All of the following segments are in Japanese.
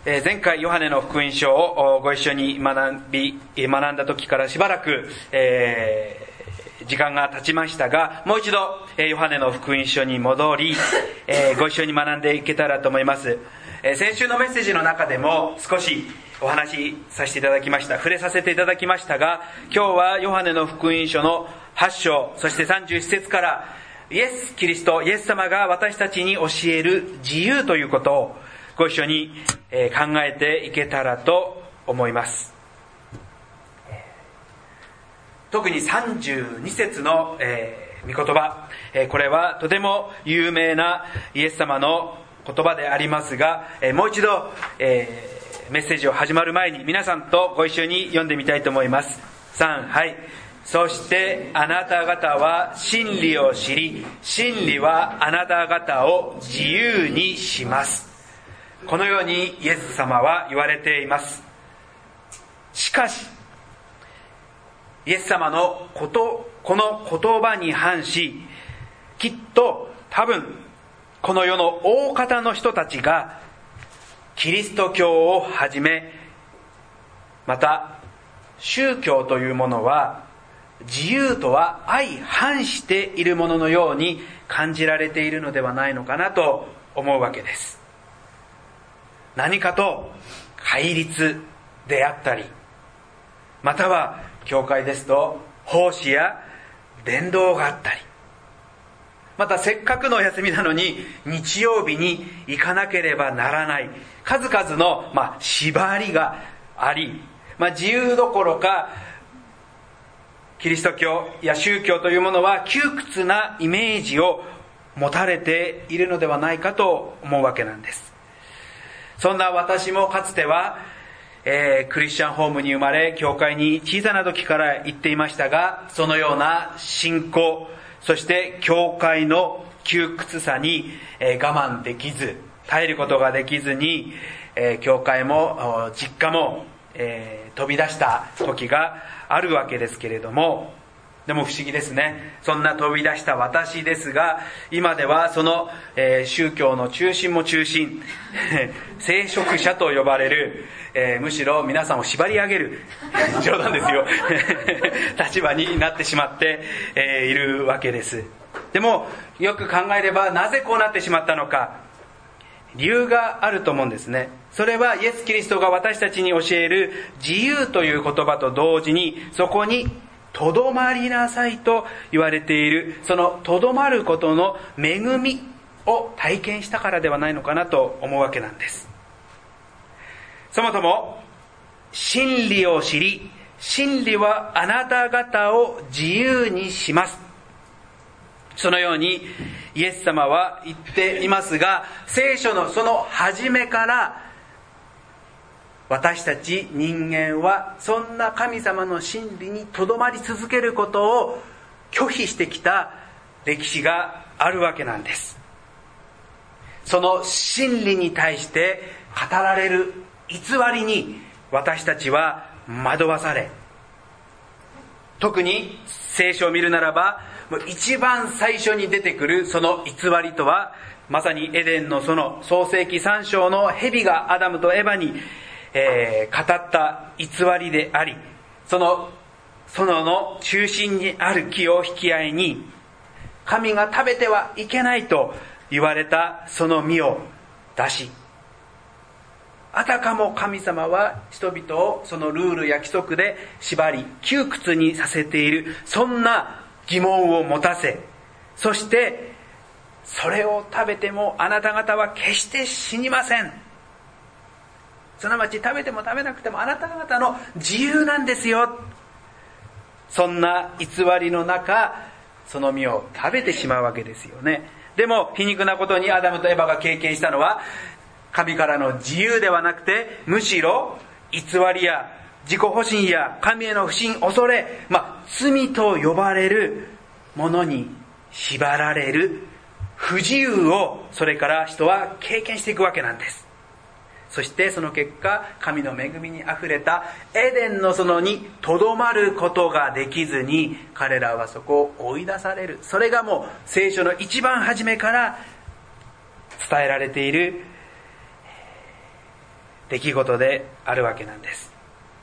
前回ヨハネの福音書をご一緒に学んだ時からしばらく、時間が経ちましたが、もう一度ヨハネの福音書に戻り、ご一緒に学んでいけたらと思います。先週のメッセージの中でも少しお話しさせていただきました、触れさせていただきましたが、今日はヨハネの福音書の8章そして31節からイエス・キリスト、イエス様が私たちに教える自由ということをご一緒に考えていけたらと思います。特に32節の御言葉、これはとても有名なイエス様の言葉でありますが、もう一度メッセージを始まる前に皆さんとご一緒に読んでみたいと思います。3、はい。そしてあなた方は真理を知り、真理はあなた方を自由にします。このようにイエス様は言われています。しかしイエス様のこの言葉に反し、きっと多分この世の大方の人たちがキリスト教をはじめ、また宗教というものは自由とは相反しているもののように感じられているのではないのかなと思うわけです。何かと戒律であったり、または教会ですと奉仕や伝道があったり、またせっかくのお休みなのに日曜日に行かなければならない数々の縛りがあり、自由どころかキリスト教や宗教というものは窮屈なイメージを持たれているのではないかと思うわけなんです。そんな私もかつては、クリスチャンホームに生まれ、教会に小さな時から行っていましたが、そのような信仰、そして教会の窮屈さに我慢できず、耐えることができずに、教会も実家も飛び出した時があるわけですけれども、でも不思議ですね。そんな飛び出した私ですが、今ではその、宗教の中心も中心聖職者と呼ばれる、むしろ皆さんを縛り上げる冗談ですよ立場になってしまって、いるわけです。でもよく考えれば、なぜこうなってしまったのか、理由があると思うんですね。それはイエス・キリストが私たちに教える自由という言葉と同時に、そこにとどまりなさいと言われている、そのとどまることの恵みを体験したからではないのかなと思うわけなんです。そもそも真理を知り、真理はあなた方を自由にします、そのようにイエス様は言っていますが、聖書のその初めから私たち人間はそんな神様の真理にとどまり続けることを拒否してきた歴史があるわけなんです。その真理に対して語られる偽りに私たちは惑わされ、特に聖書を見るならば一番最初に出てくるその偽りとは、まさにエデンのその創世記3章の蛇がアダムとエバに語った偽りであり、その中心にある木を引き合いに、神が食べてはいけないと言われたその実を出し、あたかも神様は人々をそのルールや規則で縛り窮屈にさせている、そんな疑問を持たせ、そしてそれを食べてもあなた方は決して死にません、すなわち食べても食べなくてもあなた方の自由なんですよ、そんな偽りの中、その実を食べてしまうわけですよね。でも皮肉なことにアダムとエバが経験したのは、神からの自由ではなくて、むしろ偽りや自己保身や神への不信、恐れ、罪と呼ばれるものに縛られる不自由を、それから人は経験していくわけなんです。そしてその結果、神の恵みにあふれたエデンの園にとどまることができずに、彼らはそこを追い出される。それがもう聖書の一番初めから伝えられている出来事であるわけなんです。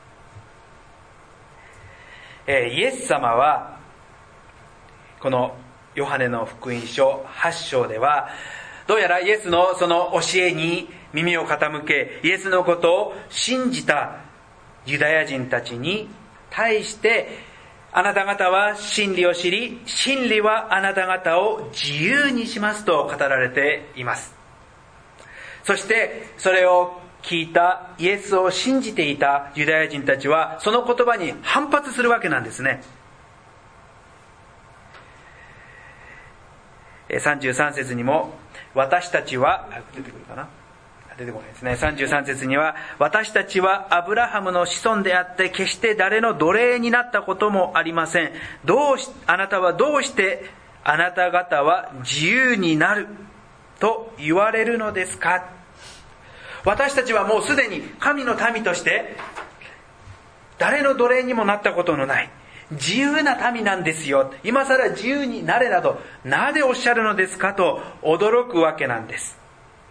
イエス様はこのヨハネの福音書8章では、どうやらイエスのその教えに耳を傾け、イエスのことを信じたユダヤ人たちに対して、あなた方は真理を知り、真理はあなた方を自由にしますと語られています。そしてそれを聞いたイエスを信じていたユダヤ人たちはその言葉に反発するわけなんですね。33節にも、私たちは、出てくるかな？出てこないですね。33節には、私たちはアブラハムの子孫であって決して誰の奴隷になったこともありません。あなたはどうしてあなた方は自由になると言われるのですか？私たちはもうすでに神の民として誰の奴隷にもなったことのない自由な民なんですよ。今さら自由になれなどなぜおっしゃるのですかと驚くわけなんです。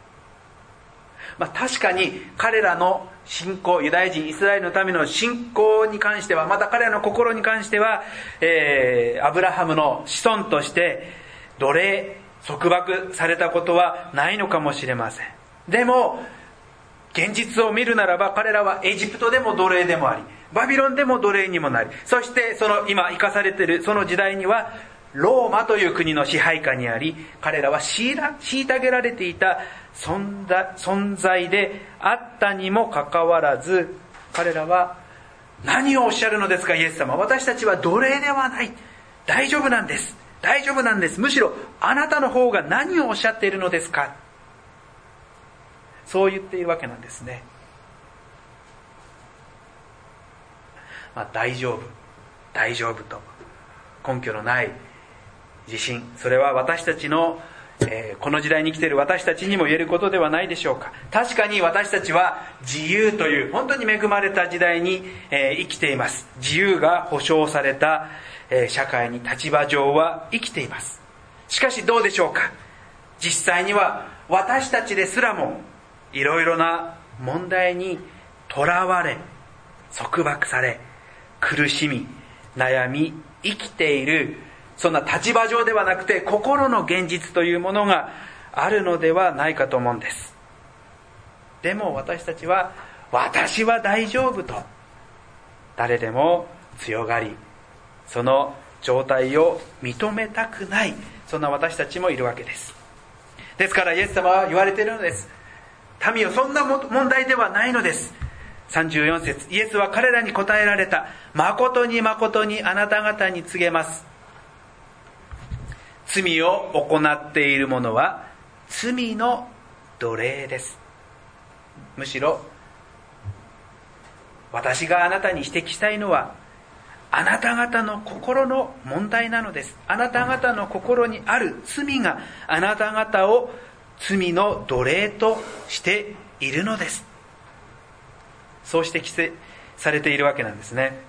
確かに彼らの信仰、ユダヤ人イスラエルの民の信仰に関しては、また彼らの心に関しては、アブラハムの子孫として奴隷束縛されたことはないのかもしれません。でも現実を見るならば、彼らはエジプトでも奴隷でもあり、バビロンでも奴隷にもなり、そしてその今生かされているその時代にはローマという国の支配下にあり、彼らは虐げられていた存在であったにもかかわらず、彼らは何をおっしゃるのですか、イエス様。私たちは奴隷ではない。大丈夫なんです。大丈夫なんです。むしろあなたの方が何をおっしゃっているのですか。そう言っているわけなんですね。大丈夫、大丈夫と根拠のない自信、それは私たちの、この時代に生きている私たちにも言えることではないでしょうか。確かに私たちは自由という本当に恵まれた時代に、生きています。自由が保障された、社会に立場上は生きています。しかしどうでしょうか。実際には私たちですらもいろいろな問題にとらわれ、束縛され、苦しみ、悩み、生きている、そんな立場上ではなくて心の現実というものがあるのではないかと思うんです。でも私たちは、私は大丈夫と誰でも強がり、その状態を認めたくない、そんな私たちもいるわけです。ですからイエス様は言われているのです。民よ、そんな問題ではないのです。34節、イエスは彼らに答えられた。誠に誠にあなた方に告げます。罪を行っている者は罪の奴隷です。むしろ私があなたに指摘したいのは、あなた方の心の問題なのです。あなた方の心にある罪があなた方を罪の奴隷としているのです。そう指摘されているわけなんですね。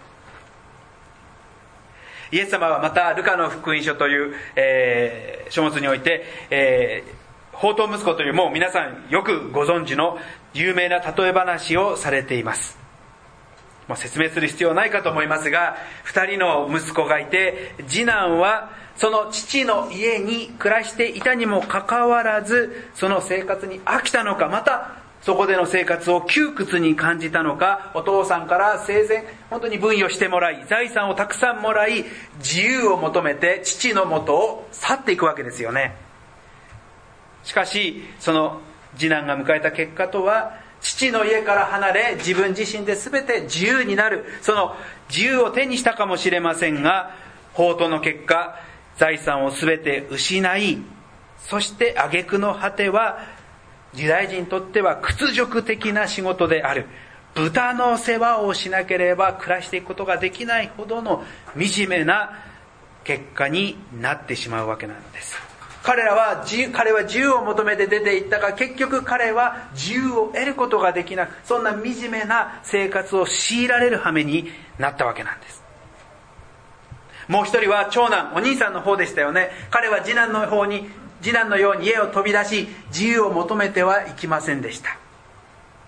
イエス様はまたルカの福音書という、書物において、放蕩息子という、もう皆さんよくご存知の有名な例え話をされています。もう説明する必要はないかと思いますが、2人の息子がいて、次男はその父の家に暮らしていたにもかかわらず、その生活に飽きたのか、またそこでの生活を窮屈に感じたのか、お父さんから生前本当に分与してもらい、財産をたくさんもらい、自由を求めて父の元を去っていくわけですよね。しかしその次男が迎えた結果とは、父の家から離れ自分自身で全て自由になる、その自由を手にしたかもしれませんが、放蕩の結果財産を全て失い、そして挙句の果てはユダヤ人にとっては屈辱的な仕事である豚の世話をしなければ暮らしていくことができないほどの惨めな結果になってしまうわけなのです。彼は自由を求めて出て行ったが、結局彼は自由を得ることができなく、そんな惨めな生活を強いられる羽目になったわけなんです。もう一人は長男、お兄さんの方でしたよね。彼は次男のように家を飛び出し、自由を求めてはいきませんでした。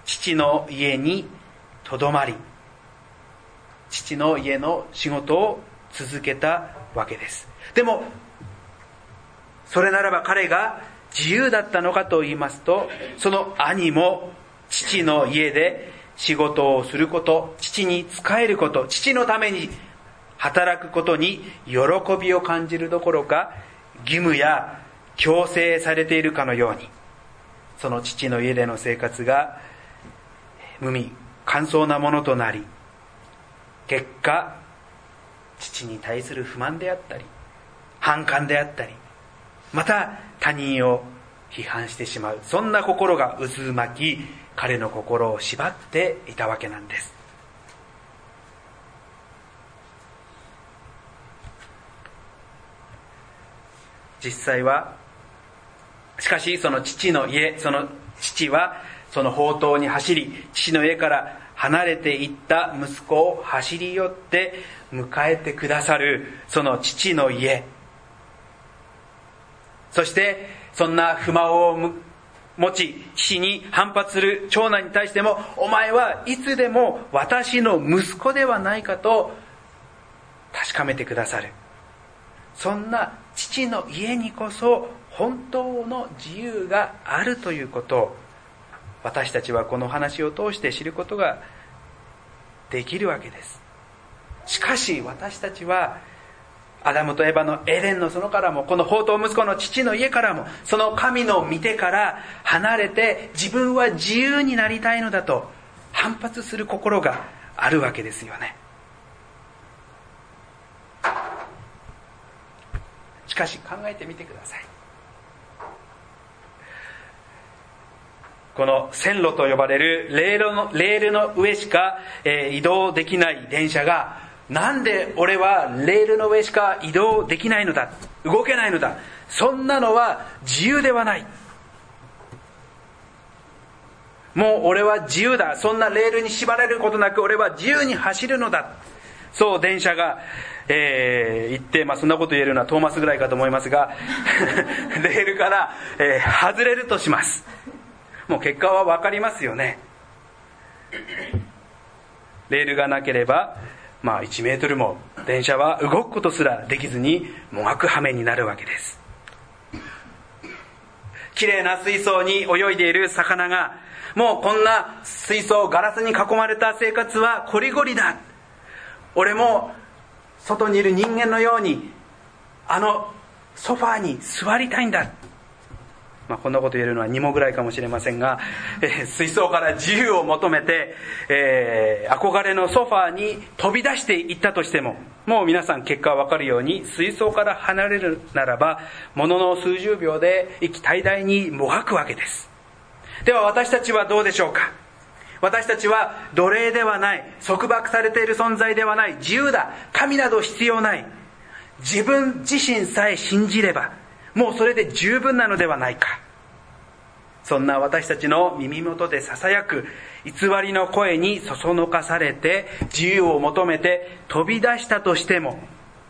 父の家にとどまり、父の家の仕事を続けたわけです。でもそれならば彼が自由だったのかと言いますと、その兄も父の家で仕事をすること、父に仕えること、父のために働くことに喜びを感じるどころか、義務や強制されているかのように、その父の家での生活が無味乾燥なものとなり、結果父に対する不満であったり反感であったり、また他人を批判してしまう、そんな心が渦巻き、彼の心を縛っていたわけなんです。実際はしかしその父の家、その父はその放蕩に走り、父の家から離れていった息子を走り寄って迎えてくださるその父の家、そしてそんな不満を持ち父に反発する長男に対しても、お前はいつでも私の息子ではないかと確かめてくださる、そんな父の家にこそ本当の自由があるということを、私たちはこの話を通して知ることができるわけです。しかし私たちはアダムとエバのエデンの園からも、この放蕩息子の父の家からも、その神の御手から離れて自分は自由になりたいのだと反発する心があるわけですよね。しかし考えてみてください。この線路と呼ばれるレールの上しか移動できない電車が、なんで俺はレールの上しか移動できないのだ、動けないのだ、そんなのは自由ではない、もう俺は自由だ、そんなレールに縛られることなく俺は自由に走るのだ、そう電車が、言って、そんなこと言えるのはトーマスぐらいかと思いますがレールから、外れるとします。もう結果は分かりますよね。レールがなければ1メートルも電車は動くことすらできずにもがく羽目になるわけです。きれいな水槽に泳いでいる魚が、もうこんな水槽ガラスに囲まれた生活はこりごりだ、俺も外にいる人間のようにあのソファーに座りたいんだ、こんなこと言えるのは2もぐらいかもしれませんが、水槽から自由を求めて、憧れのソファーに飛び出していったとしても、もう皆さん結果は分かるように、水槽から離れるならばものの数十秒で息絶え絶えにもがくわけです。では私たちはどうでしょうか。私たちは奴隷ではない、束縛されている存在ではない、自由だ、神など必要ない、自分自身さえ信じればもうそれで十分なのではないか。そんな私たちの耳元でささやく偽りの声にそそのかされて自由を求めて飛び出したとしても、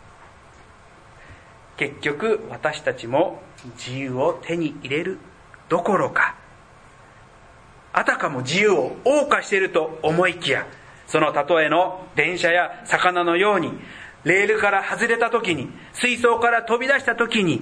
結局私たちも自由を手に入れるどころか、あたかも自由を謳歌していると思いきや、その例えの電車や魚のように、レールから外れた時に、水槽から飛び出した時に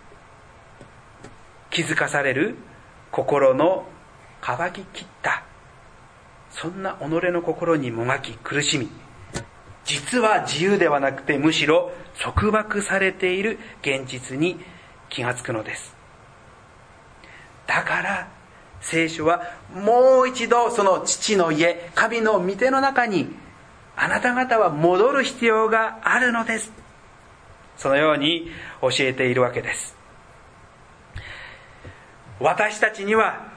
気づかされる心の乾ききった、そんな己の心にもがき苦しみ、実は自由ではなくてむしろ束縛されている現実に気がつくのです。だから聖書はもう一度その父の家、神の御手の中にあなた方は戻る必要があるのです、そのように教えているわけです。私たちには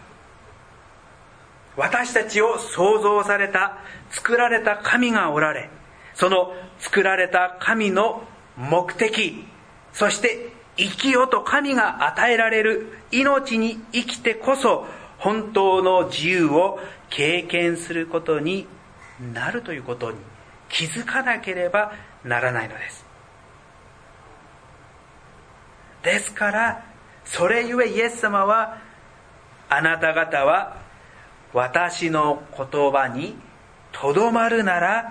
私たちを創造された、作られた神がおられ、その作られた神の目的、そして生きよと神が与えられる命に生きてこそ本当の自由を経験することになるということに気づかなければならないのです。ですからそれゆえイエス様は、あなた方は私の言葉にとどまるなら、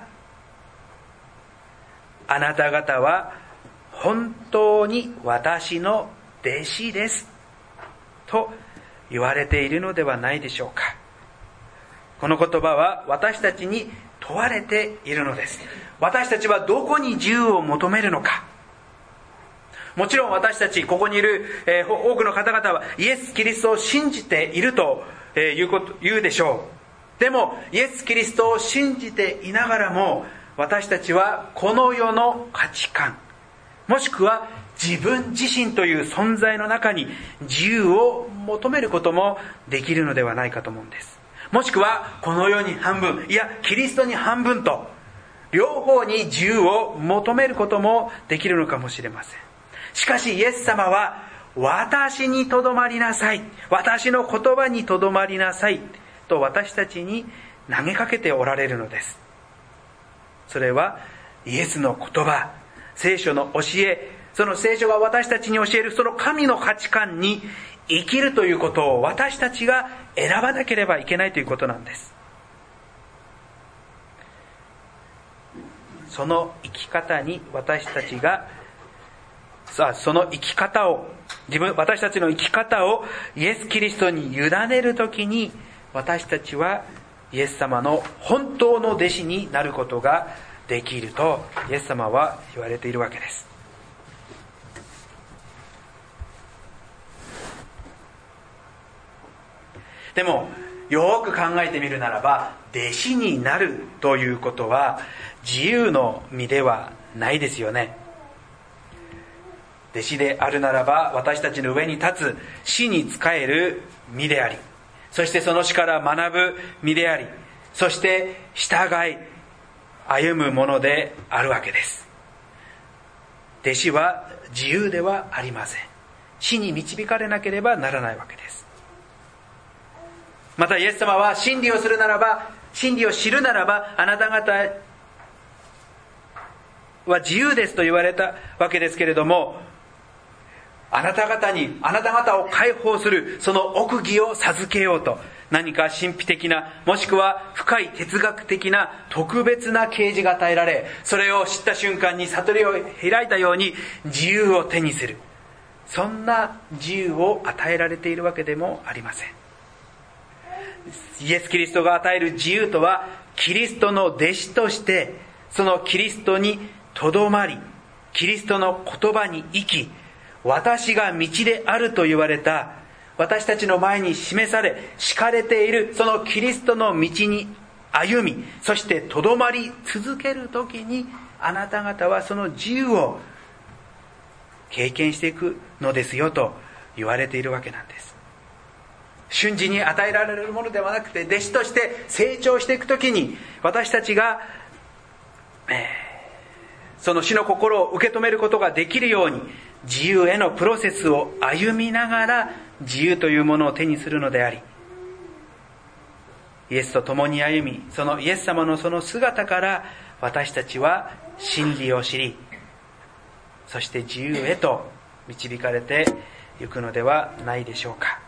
あなた方は本当に私の弟子ですと言われているのではないでしょうか。この言葉は私たちに問われているのです。私たちはどこに自由を求めるのか。もちろん私たち、ここにいる多くの方々はイエス・キリストを信じていると言うでしょう。でもイエス・キリストを信じていながらも、私たちはこの世の価値観、もしくは自分自身という存在の中に自由を求めることもできるのではないかと思うんです。もしくはこの世に半分、いやキリストに半分と、両方に自由を求めることもできるのかもしれません。しかしイエス様は、私にとどまりなさい、私の言葉にとどまりなさいと私たちに投げかけておられるのです。それはイエスの言葉、聖書の教え、その聖書が私たちに教えるその神の価値観に生きるということを私たちが選ばなければいけないということなんです。その生き方に私たちが、その生き方を、私たちの生き方をイエス・キリストに委ねるときに、私たちはイエス様の本当の弟子になることができるとイエス様は言われているわけです。でもよく考えてみるならば、弟子になるということは自由の身ではないですよね。弟子であるならば、私たちの上に立つ死に仕える身であり、そしてその死から学ぶ身であり、そして従い歩むものであるわけです。弟子は自由ではありません。死に導かれなければならないわけです。またイエス様は、真理をするならば、真理を知るならば、あなた方は自由ですと言われたわけですけれども、あなた方を解放するその奥義を授けようと、何か神秘的な、もしくは深い哲学的な特別な啓示が与えられ、それを知った瞬間に悟りを開いたように自由を手にする、そんな自由を与えられているわけでもありません。イエス・キリストが与える自由とは、キリストの弟子としてそのキリストにとどまり、キリストの言葉に生き、私が道であると言われた、私たちの前に示され敷かれているそのキリストの道に歩み、そしてとどまり続けるときに、あなた方はその自由を経験していくのですよと言われているわけなんです。瞬時に与えられるものではなくて、弟子として成長していくときに、私たちがその死の心を受け止めることができるように、自由へのプロセスを歩みながら自由というものを手にするのであり、イエスと共に歩み、そのイエス様のその姿から私たちは真理を知り、そして自由へと導かれていくのではないでしょうか。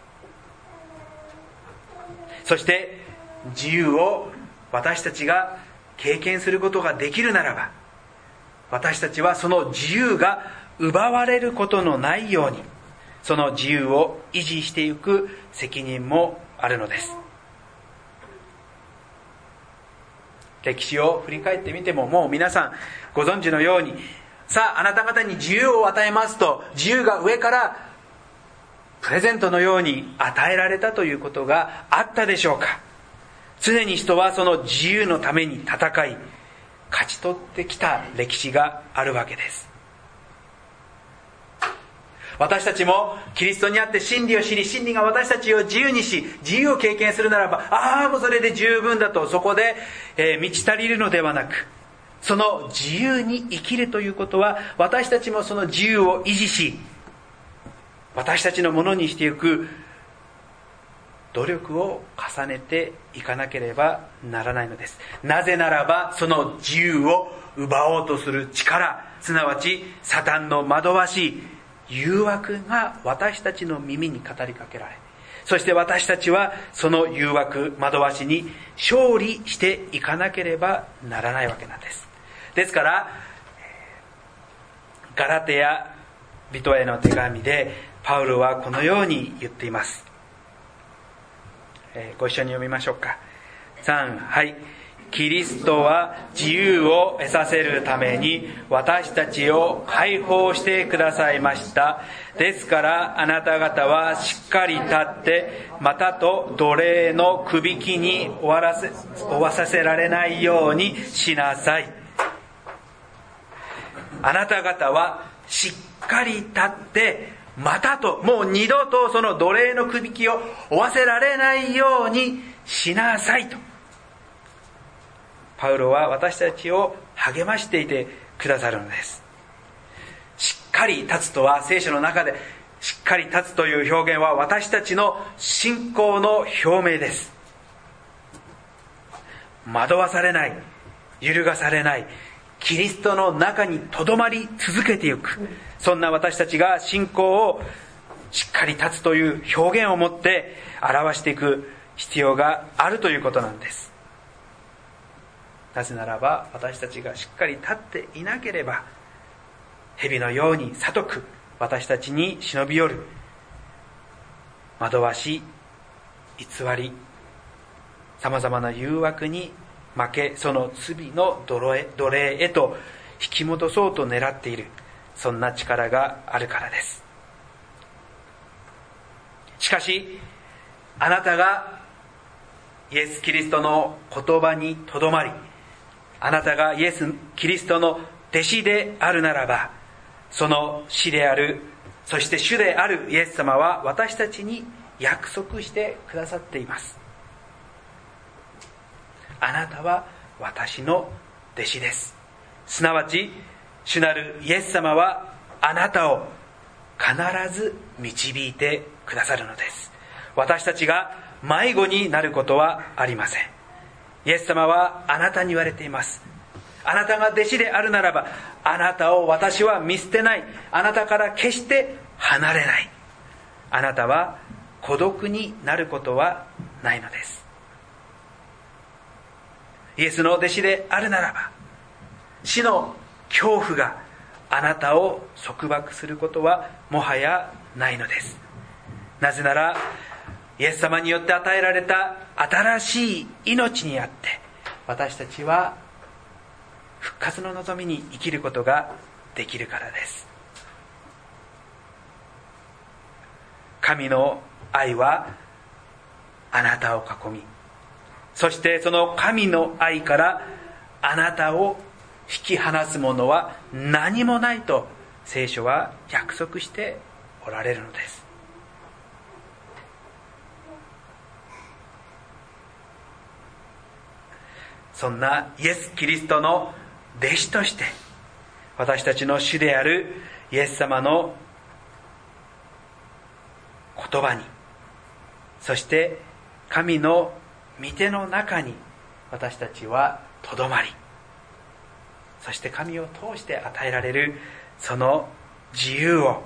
そして自由を私たちが経験することができるならば、私たちはその自由が奪われることのないように、その自由を維持していく責任もあるのです。歴史を振り返ってみても、もう皆さんご存知のように、さああなた方に自由を与えますと、自由が上からプレゼントのように与えられたということがあったでしょうか。常に人はその自由のために戦い、勝ち取ってきた歴史があるわけです。私たちもキリストにあって真理を知り、真理が私たちを自由にし、自由を経験するならば、もうそれで十分だと、そこで、満ち足りるのではなく、その自由に生きるということは、私たちもその自由を維持し、私たちのものにしていく努力を重ねていかなければならないのです。なぜならば、その自由を奪おうとする力、すなわちサタンの惑わしい誘惑が私たちの耳に語りかけられ、 そして私たちはその誘惑、惑わしに勝利していかなければならないわけなんです。ですから、ガラテヤ人への手紙でパウロはこのように言っています。ご一緒に読みましょうか。3、はい。キリストは自由を得させるために私たちを解放してくださいました。ですからあなた方はしっかり立って、またと奴隷のくびきに負わさせられないようにしなさい。あなた方はしっかり立って、またと、もう二度とその奴隷のくびきを負わせられないようにしなさいと。パウロは私たちを励ましていてくださるのです。しっかり立つとは、聖書の中でしっかり立つという表現は私たちの信仰の表明です。惑わされない、揺るがされない、キリストの中にとどまり続けていく、そんな私たちが信仰をしっかり立つという表現を持って表していく必要があるということなんです。なぜならば、私たちがしっかり立っていなければ、蛇のように聡く私たちに忍び寄る惑わし、偽り、さまざまな誘惑に負け、その罪の奴隷へと引き戻そうと狙っている、そんな力があるからです。しかし、あなたがイエス・キリストの言葉にとどまり、あなたがイエス・キリストの弟子であるならば、その師である、そして主であるイエス様は私たちに約束してくださっています。あなたは私の弟子です。すなわち、主なるイエス様はあなたを必ず導いてくださるのです。私たちが迷子になることはありません。イエス様はあなたに言われています。あなたが弟子であるならば、あなたを私は見捨てない。あなたから決して離れない。あなたは孤独になることはないのです。イエスの弟子であるならば、死の恐怖があなたを束縛することはもはやないのです。なぜなら、イエス様によって与えられた新しい命にあって、私たちは復活の望みに生きることができるからです。神の愛はあなたを囲み、そしてその神の愛からあなたを引き離すものは何もないと聖書は約束しておられるのです。そんなイエス・キリストの弟子として、私たちの主であるイエス様の言葉に、そして神の御手の中に私たちはとどまり、そして神を通して与えられるその自由を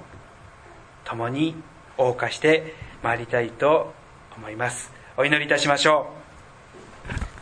共に謳歌してまいりたいと思います。お祈りいたしましょう。